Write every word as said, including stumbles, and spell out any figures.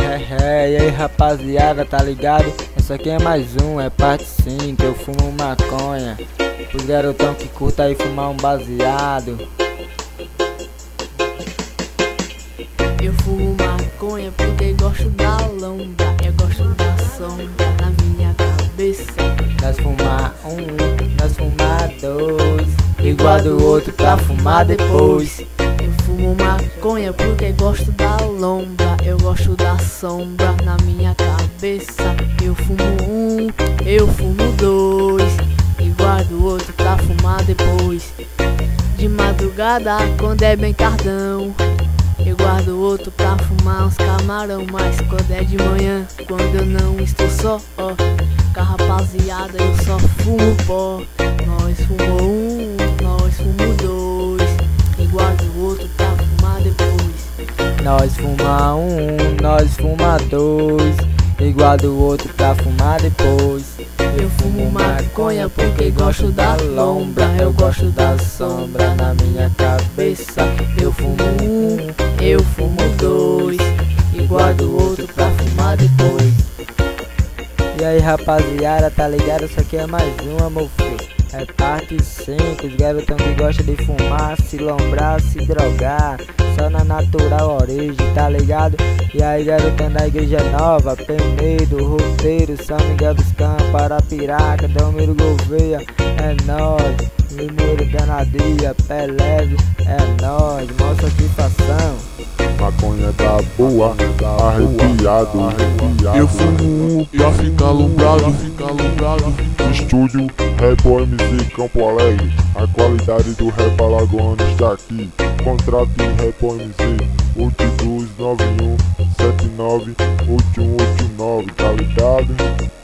É, e aí rapaziada, tá ligado? Essa aqui é mais um, é parte cinco. Eu fumo maconha os garotão que curta aí fumar um baseado. Eu fumo maconha porque gosto da lombra, eu gosto da sombra na minha cabeça. Nós fumar um, nós fumar dois, igual do outro pra fumar depois. Eu fumo maconha porque gosto da lombra, eu gosto da sombra na minha cabeça. Eu fumo um, eu fumo dois, igual do outro pra fumar depois. De madrugada quando é bem tardão, eu guardo outro pra fumar uns camarão. Mas quando é de manhã, quando eu não estou só, ó, com a rapaziada eu só fumo pó. Nós fumo um, nós fumo dois, e guardo outro pra fumar depois. Nós fuma um, nós fuma dois, igual do outro pra fumar depois. Eu fumo maconha porque gosto da lombra, eu gosto da sombra na minha cabeça. Eu fumo um, eu fumo dois, igual do outro pra fumar depois. E aí rapaziada, tá ligado? Isso aqui é mais uma, meu filho. É parte cinco, os garotão que gosta de fumar, se lombrar, se drogar, só na natural origem, tá ligado? E aí garotão da Igreja Nova, Penedo, Roteiro, São Miguel dos Campos, Arapiraca, Delmiro Gouveia, é nóis. Limeiro, Danadia, Peleve, é nóis, mó satisfação. Maconha da boa, arrepiado, arrepiado. Eu fumo um pra ficar alumbrado, ficar alumbrado. Estúdio Rap M C Campo Alegre, a qualidade do rap alagoano está aqui. Contrato em Rap M C oito dois nove um sete nove oito um oito nove, tá ligado?